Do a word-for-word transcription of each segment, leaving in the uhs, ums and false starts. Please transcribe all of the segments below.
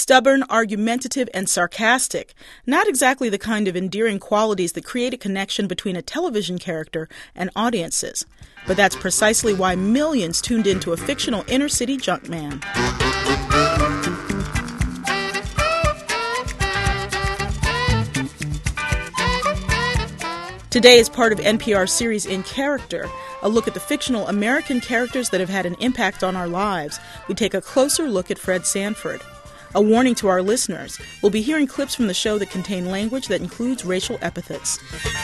stubborn, argumentative, and sarcastic. Not exactly the kind of endearing qualities that create a connection between a television character and audiences. But that's precisely why millions tuned into a fictional inner-city junkman. Today is part of N P R's series In Character, a look at the fictional American characters that have had an impact on our lives. We take a closer look at Fred Sanford. A warning to our listeners, we'll be hearing clips from the show that contain language that includes racial epithets.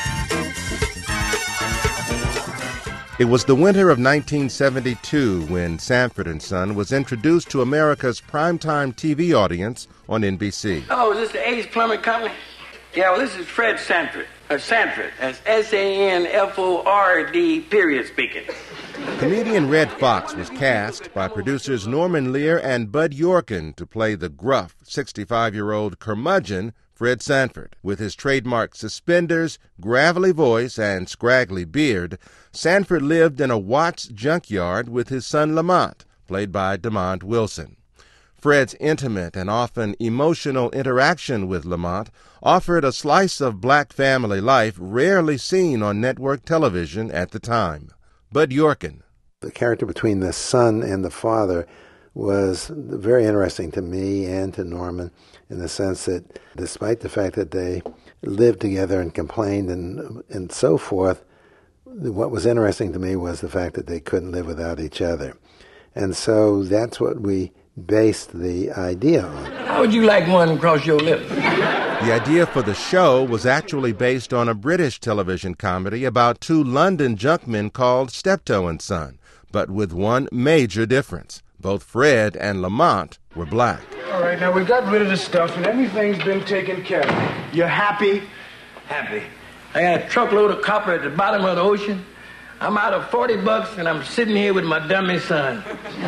It was the winter of nineteen seventy-two when Sanford and Son was introduced to America's primetime T V audience on N B C. Oh, is this the Ace Plumbing Company? Yeah, well, this is Fred Sanford. Uh, Sanford. That's S A N F O R D, period, speaking. Comedian Red Fox was cast by producers Norman Lear and Bud Yorkin to play the gruff sixty-five-year-old curmudgeon Fred Sanford. With his trademark suspenders, gravelly voice, and scraggly beard, Sanford lived in a Watts junkyard with his son Lamont, played by DeMond Wilson. Fred's intimate and often emotional interaction with Lamont offered a slice of black family life rarely seen on network television at the time. Bud Yorkin. The character between the son and the father was very interesting to me and to Norman in the sense that despite the fact that they lived together and complained and and so forth, what was interesting to me was the fact that they couldn't live without each other. And so that's what we based the idea on. How would you like one across your lips? The idea for the show was actually based on a British television comedy about two London junkmen called Steptoe and Son, but with one major difference. Both Fred and Lamont were black. All right, now we got rid of the stuff and everything's been taken care of. You're happy? Happy. I got a truckload of copper at the bottom of the ocean. I'm out of forty bucks and I'm sitting here with my dummy son.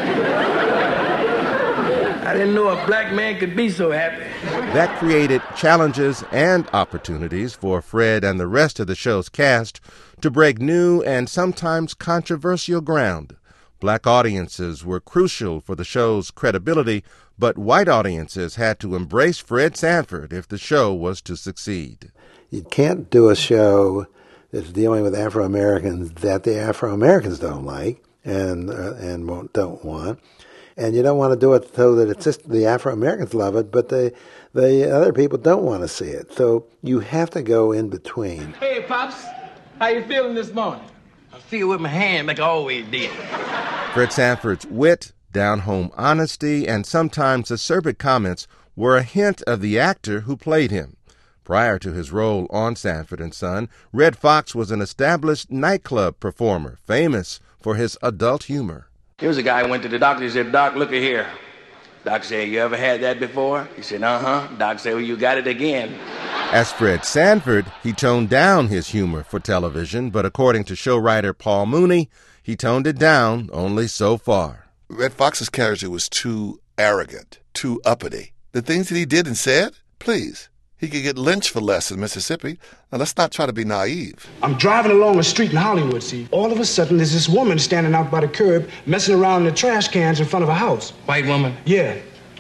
I didn't know a black man could be so happy. That created challenges and opportunities for Fred and the rest of the show's cast to break new and sometimes controversial ground. Black audiences were crucial for the show's credibility, but white audiences had to embrace Fred Sanford if the show was to succeed. You can't do a show that's dealing with Afro-Americans that the Afro-Americans don't like and uh, and won't, don't want. And you don't want to do it so that it's just the Afro-Americans love it, but the the other people don't want to see it. So you have to go in between. Hey, Pops. How you feeling this morning? I feel with my hand like I always did. Fred Sanford's wit, down-home honesty, and sometimes acerbic comments were a hint of the actor who played him. Prior to his role on Sanford and Son, Red Fox was an established nightclub performer, famous for his adult humor. Here was a guy who went to the doctor. He said, Doc, look at here. Doc said, you ever had that before? He said, uh-huh. Doc said, well, you got it again. As Fred Sanford, he toned down his humor for television, but according to show writer Paul Mooney, he toned it down only so far. Red Fox's character was too arrogant, too uppity. The things that he did and said, please. He could get lynched for less in Mississippi. Now, let's not try to be naive. I'm driving along a street in Hollywood, see. All of a sudden, there's this woman standing out by the curb, messing around in the trash cans in front of a house. White woman? Yeah.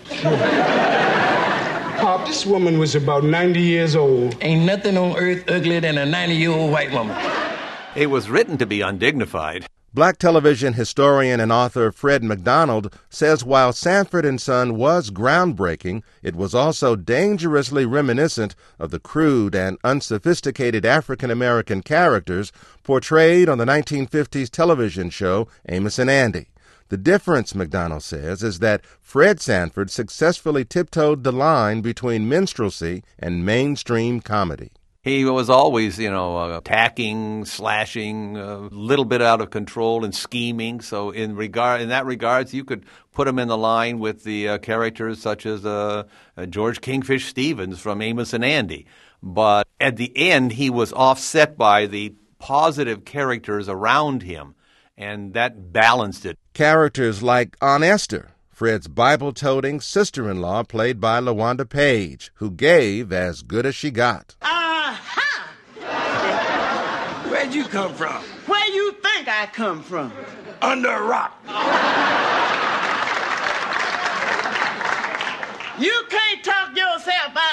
yeah. Pop, this woman was about ninety years old. Ain't nothing on earth uglier than a ninety-year-old white woman. It was written to be undignified. Black television historian and author Fred McDonald says while Sanford and Son was groundbreaking, it was also dangerously reminiscent of the crude and unsophisticated African-American characters portrayed on the nineteen fifties television show Amos and Andy. The difference, McDonald says, is that Fred Sanford successfully tiptoed the line between minstrelsy and mainstream comedy. He was always, you know, uh, attacking, slashing, a uh, little bit out of control and scheming. So in regard, in that regards, you could put him in the line with the uh, characters such as uh, uh, George Kingfish Stevens from Amos and Andy. But at the end, he was offset by the positive characters around him, and that balanced it. Characters like Aunt Esther, Fred's Bible-toting sister-in-law played by LaWanda Page, who gave as good as she got. Aha! Where'd you come from? Where you think I come from? Under a rock. You can't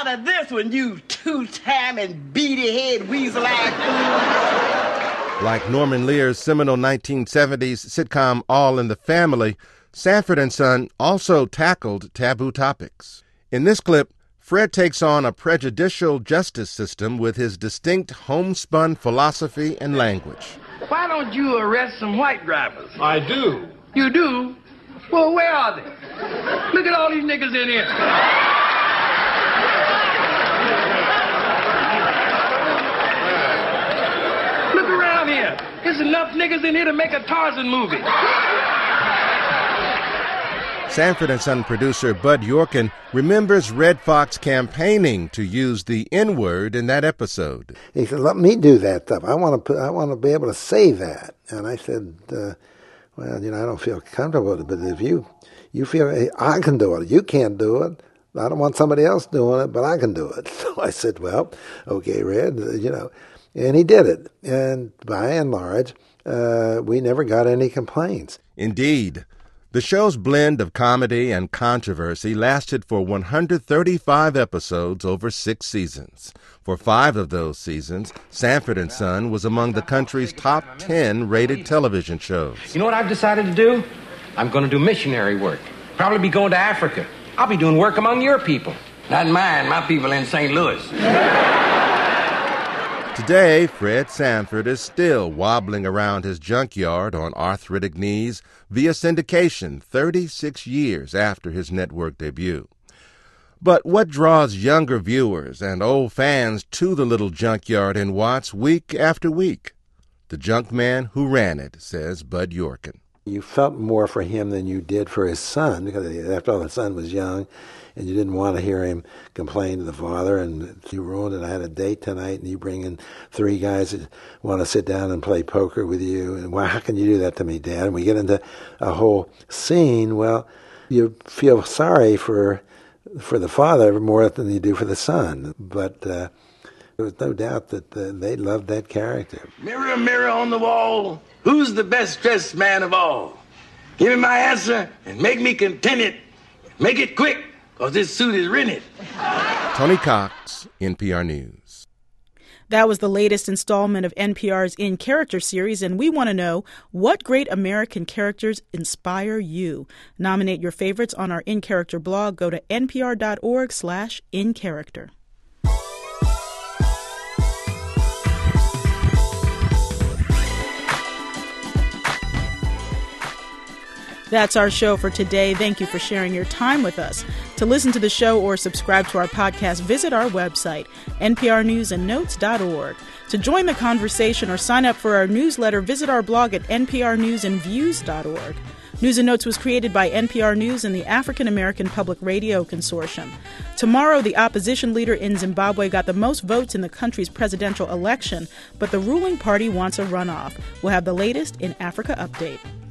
out of this one, you two-timing, beady-head, weasel-eyed fool. Like Norman Lear's seminal nineteen seventies sitcom All in the Family, Sanford and Son also tackled taboo topics. In this clip, Fred takes on a prejudicial justice system with his distinct homespun philosophy and language. Why don't you arrest some white drivers? I do. You do? Well, where are they? Look at all these niggas in here. Look around here. There's enough niggas in here to make a Tarzan movie. Sanford and Son producer Bud Yorkin remembers Redd Foxx campaigning to use the N-word in that episode. He said, "Let me do that stuff. I want to. I want to be able to say that." And I said, uh, "Well, you know, I don't feel comfortable with it. But if you, you feel hey, I can do it, you can't do it. I don't want somebody else doing it, but I can do it." So I said, "Well, okay, Red, uh, you know," and he did it. And by and large, uh, we never got any complaints. Indeed. The show's blend of comedy and controversy lasted for one hundred thirty-five episodes over six seasons. For five of those seasons, Sanford and Son was among the country's top ten rated television shows. You know what I've decided to do? I'm going to do missionary work. Probably be going to Africa. I'll be doing work among your people. Not mine. My people in Saint Louis. Today, Fred Sanford is still wobbling around his junkyard on arthritic knees via syndication thirty-six years after his network debut. But what draws younger viewers and old fans to the little junkyard in Watts week after week? The junk man who ran it, says Bud Yorkin. You felt more for him than you did for his son, because after all, the son was young, and you didn't want to hear him complain to the father, and you ruined it. I had a date tonight, and you bring in three guys that want to sit down and play poker with you, and well, how can you do that to me, Dad? And we get into a whole scene. Well, you feel sorry for for the father more than you do for the son, but uh, there was no doubt that uh, they loved that character. Mirror, mirror on the wall, who's the best dressed man of all? Give me my answer and make me contented. Make it quick, because this suit is rented. Tony Cox, N P R News. That was the latest installment of N P R's In Character series, and we want to know, what great American characters inspire you? Nominate your favorites on our In Character blog. Go to npr.org slash in character. That's our show for today. Thank you for sharing your time with us. To listen to the show or subscribe to our podcast, visit our website, n p r news and notes dot org. To join the conversation or sign up for our newsletter, visit our blog at n p r news and views dot org. News and Notes was created by N P R News and the African American Public Radio Consortium. Tomorrow, the opposition leader in Zimbabwe got the most votes in the country's presidential election, but the ruling party wants a runoff. We'll have the latest in Africa Update.